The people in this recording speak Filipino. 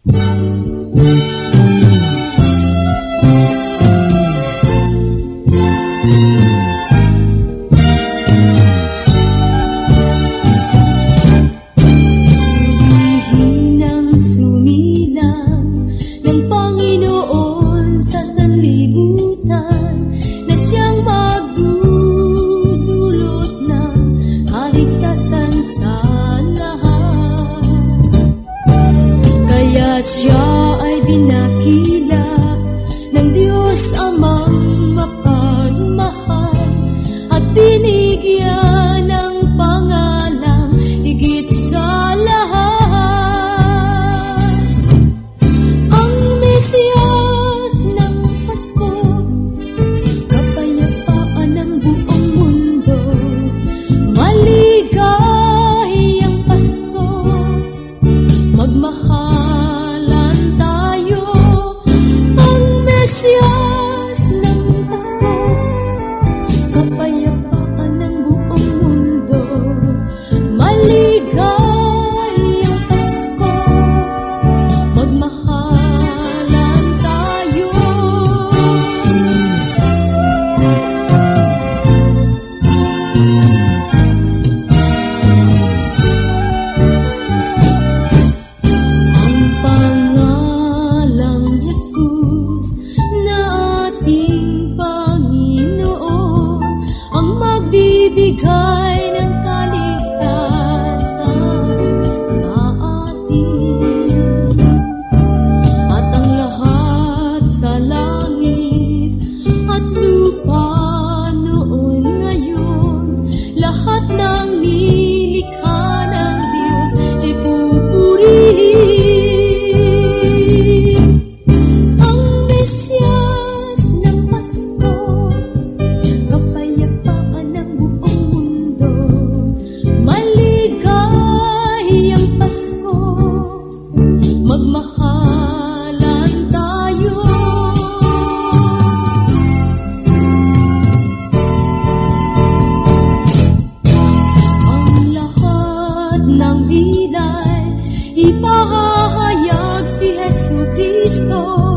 Siya ay dinakila ng Diyos Amang mapagmahal at binigyan ng pangalang higit sa lahat. Ang Mesiyas ng Pasko, kapayapaan ng buong mundo, maligayang Pasko, magmahal Mesiyas ng Pasko, kapayapaan ng buong mundo, maligayang Pasko, magmahalan tayo. Ang pangalang Jesus na ating Panginoon ang magbibigay ng kaligtasan sa atin. At ang lahat sa langit at lupa noon ngayon, lahat ng nilikha ng Diyos siya'y pupurihin. Mesiyas ng Pasko, kapayapaan ng buong mundo, maligayang Pasko, magmahalan tayo. Ang lahat ng bilay ipahahayag si Jesucristo.